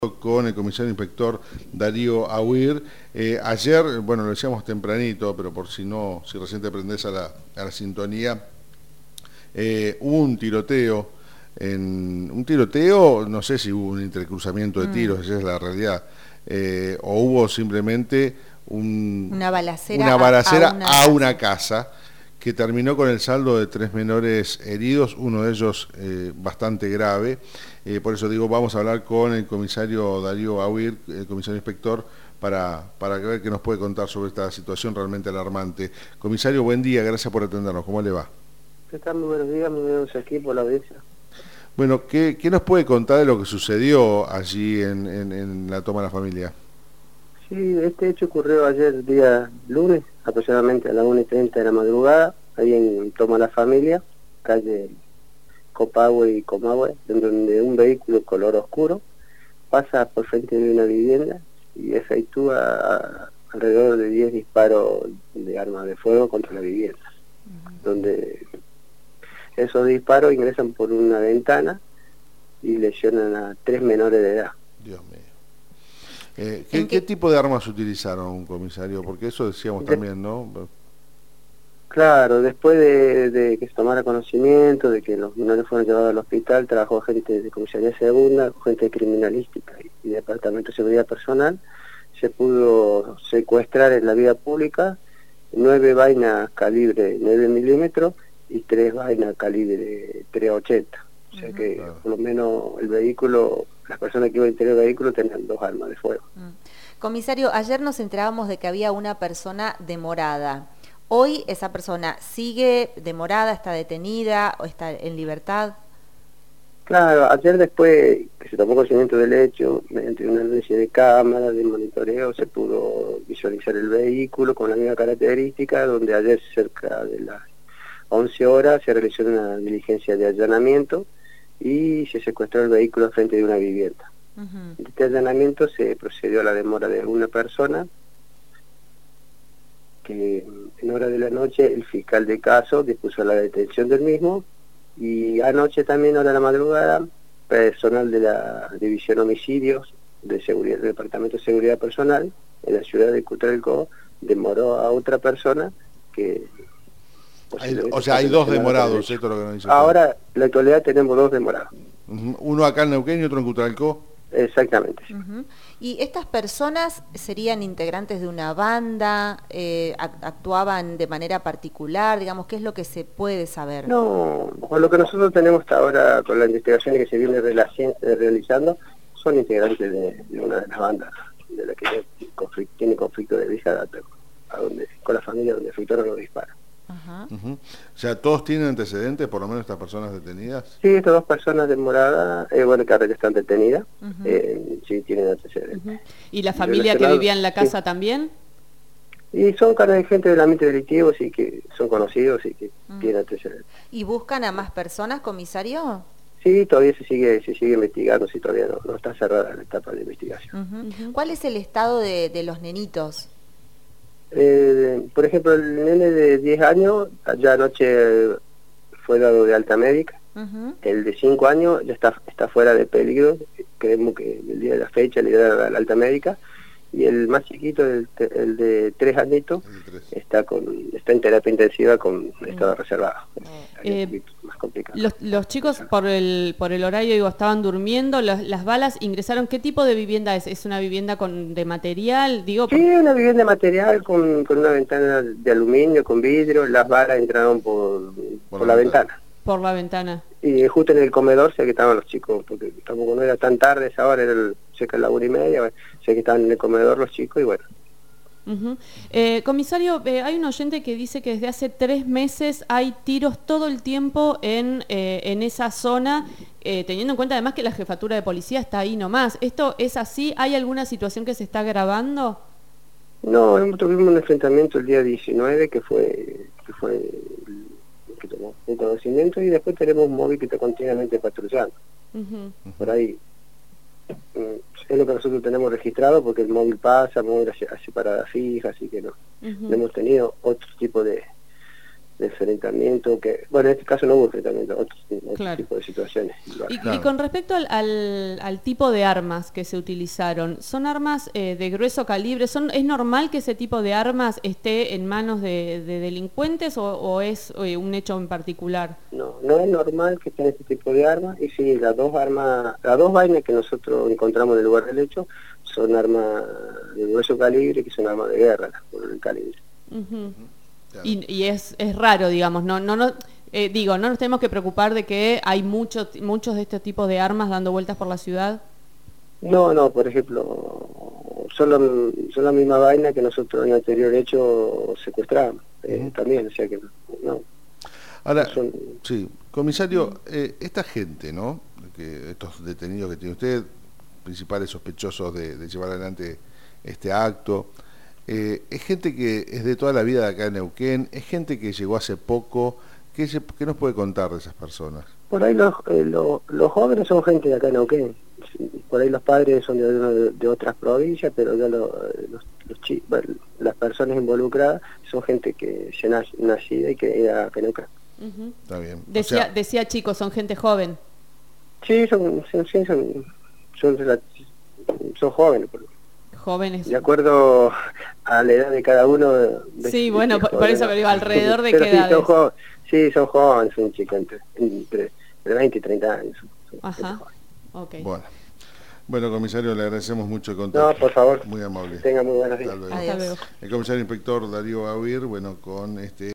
Con el comisario inspector Darío Ahuir. Ayer, bueno, lo decíamos tempranito, pero por si no, si recién te prendés a la sintonía, hubo un tiroteo, no sé si hubo un entrecruzamiento de tiros, esa es la realidad, o hubo simplemente una balacera a una casa, que terminó con el saldo de 3 menores heridos, uno de ellos bastante grave. Por eso digo, vamos a hablar con el comisario Darío Ahuir, el comisario inspector, para ver qué nos puede contar sobre esta situación realmente alarmante. Comisario, buen día, gracias por atendernos. ¿Cómo le va? ¿Qué tal? Muy buenos días, muy buenos aquí por la audiencia. Bueno, ¿qué nos puede contar de lo que sucedió allí en la toma de la familia? Sí, este hecho ocurrió ayer, día lunes, aproximadamente a las 1:30 de la madrugada, ahí en Toma la Familia, calle Copahue y Comahue, en donde un vehículo color oscuro pasa por frente de una vivienda y efectúa alrededor de 10 disparos de arma de fuego contra la vivienda, donde esos disparos ingresan por una ventana y lesionan a 3 menores de edad. Dios mío. ¿Qué tipo de armas utilizaron, comisario? Porque eso decíamos también, ¿no? Claro, después de que se tomara conocimiento de que los menores fueron llevados al hospital, trabajó gente de comisaría segunda, gente de criminalística y departamento de seguridad personal, se pudo secuestrar en la vía pública 9 vainas calibre 9 milímetros y 3 vainas calibre 380. O sea que claro, por lo menos el vehículo, las personas que iban al interior del vehículo tenían 2 armas de fuego. Comisario, ayer nos enterábamos de que había una persona demorada. ¿Hoy esa persona sigue demorada, está detenida o está en libertad? Claro, ayer después que se tomó conocimiento del hecho, mediante un análisis de cámara, de monitoreo, se pudo visualizar el vehículo con la misma característica, donde ayer cerca de las 11 horas se realizó una diligencia de allanamiento y se secuestró el vehículo frente de una vivienda. En este allanamiento se procedió a la demora de una persona, que en hora de la noche el fiscal de caso dispuso la detención del mismo, y anoche también, hora de la madrugada, personal de la División Homicidios de Seguridad, del Departamento de Seguridad Personal en la ciudad de Cutralcó demoró a otra persona que... O sea, hay 2 demorados, esto es lo que nos dice. Ahora, en la actualidad tenemos 2 demorados. Uno acá en Neuquén y otro en Cutralcó. Exactamente. ¿Y estas personas serían integrantes de una banda? ¿Actuaban de manera particular? Digamos, ¿qué es lo que se puede saber? No, con lo que nosotros tenemos hasta ahora, con la investigación que se viene realizando, son integrantes de una de las bandas de la que tiene conflicto de vieja data, con la familia donde efectuaron los disparos. O sea, ¿todos tienen antecedentes, por lo menos estas personas detenidas? Sí, estas 2 personas demoradas, bueno, que ahora ya están detenidas, sí tienen antecedentes. ¿Y la familia que vivía en la casa también? Y son gente del ámbito delictivo, sí, que son conocidos y que tienen antecedentes. ¿Y buscan a más personas, comisario? Sí, todavía se sigue investigando, sí, todavía no está cerrada la etapa de investigación. ¿Cuál es el estado de los nenitos? Por ejemplo, el nene de 10 años, ya anoche fue dado de alta médica. El de 5 años ya está fuera de peligro, creemos que el día de la fecha le da la alta médica, y el más chiquito, el de 3 añitos, está en terapia intensiva con estado reservado. Más complicado. Los chicos por el horario, digo, estaban durmiendo, las balas ingresaron. ¿Qué tipo de vivienda es? ¿Es una vivienda de material? Digo, sí, una vivienda de material con una ventana de aluminio, con vidrio. Las balas entraron por la ventana. Por la ventana. Y justo en el comedor sé que estaban los chicos, porque tampoco no era tan tarde esa hora, era cerca de la 1:30, sé que estaban en el comedor los chicos y bueno. Comisario, hay un oyente que dice que desde hace 3 meses hay tiros todo el tiempo en esa zona, teniendo en cuenta además que la jefatura de policía está ahí nomás. ¿Esto es así? ¿Hay alguna situación que se está agravando? No, tuvimos un enfrentamiento el día 19 que tomó un conocimiento, y después tenemos un móvil que está continuamente patrullando. Por ahí es lo que nosotros tenemos registrado, porque el móvil pasa, el móvil hace parada fija, así que no hemos tenido otro tipo de de enfrentamiento, que bueno, en este caso no hubo enfrentamiento, otro Claro. tipo de situaciones. Y Claro. con respecto al tipo de armas que se utilizaron, ¿son armas de grueso calibre? ¿Es normal que ese tipo de armas esté en manos de delincuentes o es un hecho en particular? No, no es normal que estén este tipo de armas, y sí, las dos vainas que nosotros encontramos en el lugar del hecho son armas de grueso calibre, que son armas de guerra, por el calibre. Ujú. Claro. Y es raro, digamos, no nos tenemos que preocupar de que hay muchos de este tipo de armas dando vueltas por la ciudad. No, por ejemplo, son la misma vaina que nosotros en el anterior hecho secuestramos, también, o sea que no. Ahora, Son- sí, comisario, esta gente, ¿no? Estos detenidos que tiene usted, principales sospechosos de llevar adelante este acto, es gente que es de toda la vida de acá en Neuquén, es gente que llegó hace poco. ¿Qué nos puede contar de esas personas? Por ahí los jóvenes son gente de acá en Neuquén. Sí, por ahí los padres son de otras provincias, pero ya las personas involucradas son gente que se nacida y que era acá en Neuquén. Ujú. Está bien. Decía chicos, son gente joven. Sí, son jóvenes, Jóvenes. de acuerdo a la edad de cada uno. Sí, bueno, por eso que digo, ¿alrededor de Pero qué sí, edades? son jóvenes, son chicos entre 20 y 30 años. Son Ajá, gente joven. ok. Bueno, comisario, le agradecemos mucho el contacto. No, por favor. Muy amable. Tenga muy buenos días. Hasta luego. Hasta Adiós. luego. El comisario inspector Darío Aguirre, bueno, con este